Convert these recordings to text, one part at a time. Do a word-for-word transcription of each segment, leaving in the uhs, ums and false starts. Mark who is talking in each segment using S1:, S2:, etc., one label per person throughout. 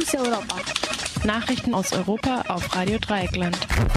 S1: Notizie Europa. Nachrichten aus Europa auf Radio Dreieckland.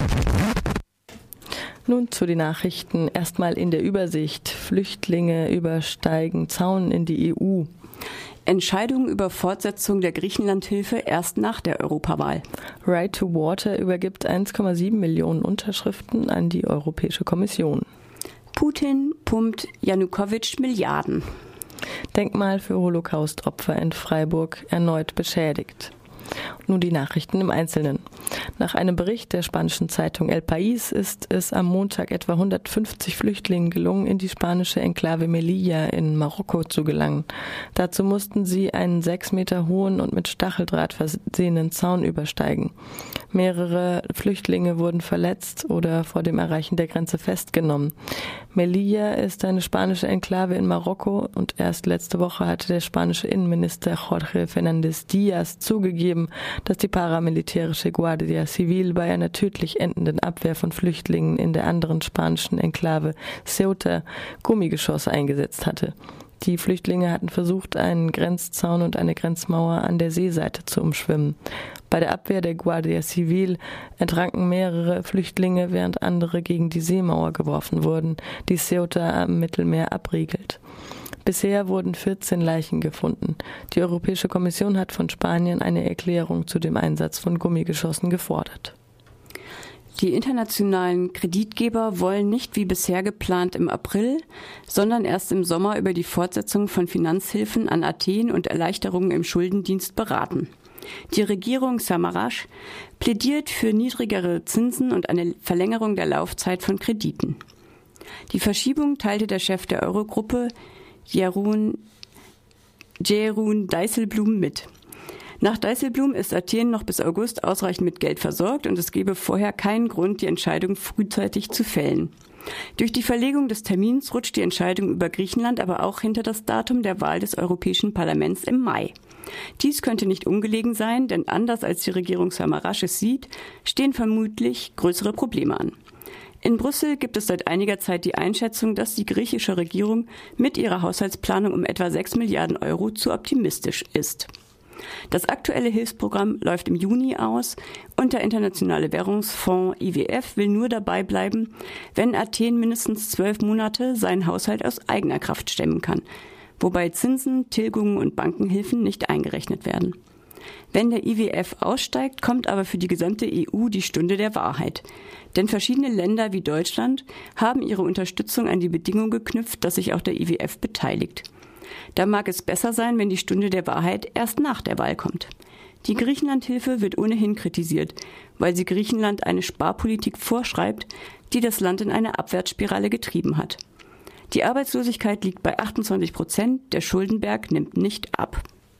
S2: Nun zu den Nachrichten. Erstmal in der Übersicht. Flüchtlinge übersteigen Zaun in die E U.
S3: Entscheidung über Fortsetzung der Griechenlandhilfe erst nach der Europawahl.
S2: Right to Water übergibt eins Komma sieben Millionen Unterschriften an die Europäische Kommission.
S3: Putin pumpt Janukowitsch Milliarden.
S2: Denkmal für Holocaust-Opfer in Freiburg erneut beschädigt. Nun die Nachrichten im Einzelnen. Nach einem Bericht der spanischen Zeitung El País ist es am Montag etwa hundertfünfzig Flüchtlingen gelungen, in die spanische Enklave Melilla in Marokko zu gelangen. Dazu mussten sie einen sechs Meter hohen und mit Stacheldraht versehenen Zaun übersteigen. Mehrere Flüchtlinge wurden verletzt oder vor dem Erreichen der Grenze festgenommen. Melilla ist eine spanische Enklave in Marokko und erst letzte Woche hatte der spanische Innenminister Jorge Fernández Díaz zugegeben, dass die paramilitärische Guardia Civil bei einer tödlich endenden Abwehr von Flüchtlingen in der anderen spanischen Enklave Ceuta Gummigeschosse eingesetzt hatte. Die Flüchtlinge hatten versucht, einen Grenzzaun und eine Grenzmauer an der Seeseite zu umschwimmen. Bei der Abwehr der Guardia Civil ertranken mehrere Flüchtlinge, während andere gegen die Seemauer geworfen wurden, die Ceuta am Mittelmeer abriegelt. Bisher wurden vierzehn Leichen gefunden. Die Europäische Kommission hat von Spanien eine Erklärung zu dem Einsatz von Gummigeschossen gefordert.
S3: Die internationalen Kreditgeber wollen nicht wie bisher geplant im April, sondern erst im Sommer über die Fortsetzung von Finanzhilfen an Athen und Erleichterungen im Schuldendienst beraten. Die Regierung Samaras plädiert für niedrigere Zinsen und eine Verlängerung der Laufzeit von Krediten. Die Verschiebung teilte der Chef der Eurogruppe, Jeroen, Jeroen Dijsselbloem, mit. Nach Dijsselbloem ist Athen noch bis August ausreichend mit Geld versorgt und es gebe vorher keinen Grund, die Entscheidung frühzeitig zu fällen. Durch die Verlegung des Termins rutscht die Entscheidung über Griechenland aber auch hinter das Datum der Wahl des Europäischen Parlaments im Mai. Dies könnte nicht ungelegen sein, denn anders als die Regierung Samaras es sieht, stehen vermutlich größere Probleme an. In Brüssel gibt es seit einiger Zeit die Einschätzung, dass die griechische Regierung mit ihrer Haushaltsplanung um etwa sechs Milliarden Euro zu optimistisch ist. Das aktuelle Hilfsprogramm läuft im Juni aus und der Internationale Währungsfonds I W F will nur dabei bleiben, wenn Athen mindestens zwölf Monate seinen Haushalt aus eigener Kraft stemmen kann, wobei Zinsen, Tilgungen und Bankenhilfen nicht eingerechnet werden. Wenn der I W F aussteigt, kommt aber für die gesamte E U die Stunde der Wahrheit. Denn verschiedene Länder wie Deutschland haben ihre Unterstützung an die Bedingung geknüpft, dass sich auch der I W F beteiligt. Da mag es besser sein, wenn die Stunde der Wahrheit erst nach der Wahl kommt. Die Griechenlandhilfe wird ohnehin kritisiert, weil sie Griechenland eine Sparpolitik vorschreibt, die das Land in eine Abwärtsspirale getrieben hat. Die Arbeitslosigkeit liegt bei achtundzwanzig Prozent, der Schuldenberg nimmt nicht ab.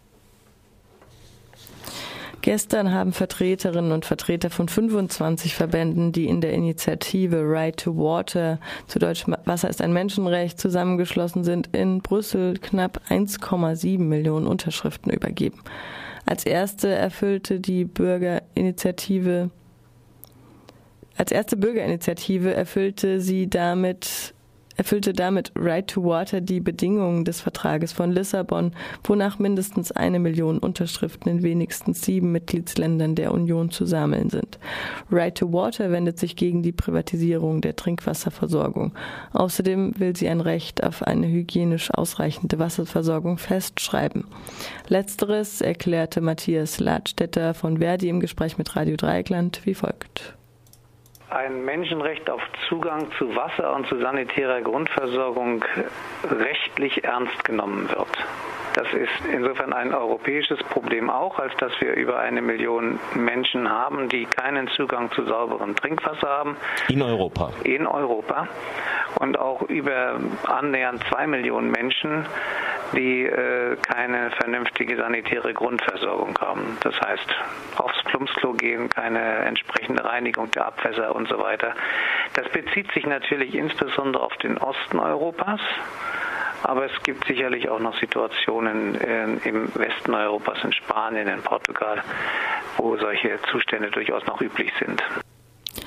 S2: Gestern haben Vertreterinnen und Vertreter von fünfundzwanzig Verbänden, die in der Initiative Right to Water, zu Deutsch Wasser ist ein Menschenrecht, zusammengeschlossen sind, in Brüssel knapp eins Komma sieben Millionen Unterschriften übergeben. Als erste erfüllte die Bürgerinitiative, als erste Bürgerinitiative erfüllte sie damit erfüllte damit Right to Water die Bedingungen des Vertrages von Lissabon, wonach mindestens eine Million Unterschriften in wenigstens sieben Mitgliedsländern der Union zu sammeln sind. Right to Water wendet sich gegen die Privatisierung der Trinkwasserversorgung. Außerdem will sie ein Recht auf eine hygienisch ausreichende Wasserversorgung festschreiben. Letzteres erklärte Matthias Ladstätter von Verdi im Gespräch mit Radio Dreieckland wie folgt.
S4: Ein Menschenrecht auf Zugang zu Wasser und zu sanitärer Grundversorgung rechtlich ernst genommen wird. Das ist insofern ein europäisches Problem auch, als dass wir über eine Million Menschen haben, die keinen Zugang zu sauberem Trinkwasser haben.
S5: In Europa.
S4: In Europa. Und auch über annähernd zwei Millionen Menschen, die äh, keine vernünftige sanitäre Grundversorgung haben. Das heißt, aufs Plumpsklo gehen, keine entsprechende Reinigung der Abwässer und so weiter. Das bezieht sich natürlich insbesondere auf den Osten Europas. Aber es gibt sicherlich auch noch Situationen äh, im Westen Europas, in Spanien, in Portugal, wo solche Zustände durchaus noch üblich sind.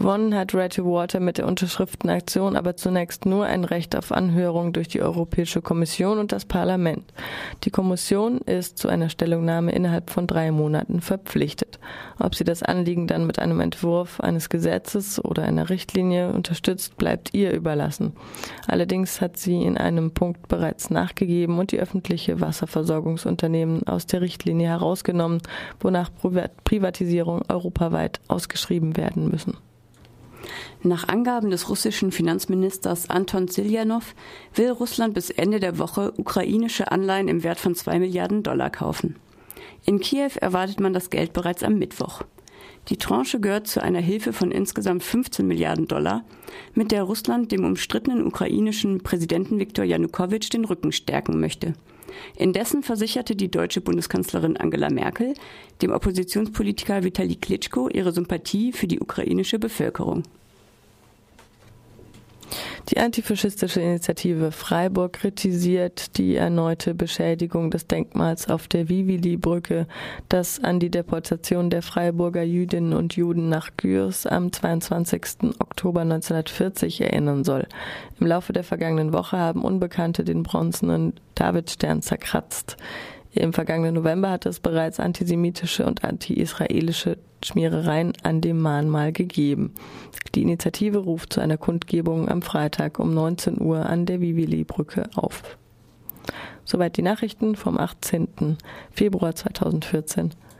S2: Gewonnen hat Right to Water mit der Unterschriftenaktion aber zunächst nur ein Recht auf Anhörung durch die Europäische Kommission und das Parlament. Die Kommission ist zu einer Stellungnahme innerhalb von drei Monaten verpflichtet. Ob sie das Anliegen dann mit einem Entwurf eines Gesetzes oder einer Richtlinie unterstützt, bleibt ihr überlassen. Allerdings hat sie in einem Punkt bereits nachgegeben und die öffentliche Wasserversorgungsunternehmen aus der Richtlinie herausgenommen, wonach Privatisierung europaweit ausgeschrieben werden müssen.
S3: Nach Angaben des russischen Finanzministers Anton Siljanov will Russland bis Ende der Woche ukrainische Anleihen im Wert von zwei Milliarden Dollar kaufen. In Kiew erwartet man das Geld bereits am Mittwoch. Die Tranche gehört zu einer Hilfe von insgesamt fünfzehn Milliarden Dollar, mit der Russland dem umstrittenen ukrainischen Präsidenten Viktor Janukowitsch den Rücken stärken möchte. Indessen versicherte die deutsche Bundeskanzlerin Angela Merkel dem Oppositionspolitiker Vitali Klitschko ihre Sympathie für die ukrainische Bevölkerung.
S2: Die antifaschistische Initiative Freiburg kritisiert die erneute Beschädigung des Denkmals auf der Vivili-Brücke, das an die Deportation der Freiburger Jüdinnen und Juden nach Gürs am zweiundzwanzigsten Oktober neunzehnhundertvierzig erinnern soll. Im Laufe der vergangenen Woche haben Unbekannte den bronzenen Davidstern zerkratzt. Im vergangenen November hat es bereits antisemitische und anti-israelische Schmierereien an dem Mahnmal gegeben. Die Initiative ruft zu einer Kundgebung am Freitag um neunzehn Uhr an der Vivili-Brücke auf. Soweit die Nachrichten vom achtzehnten Februar zweitausendvierzehn.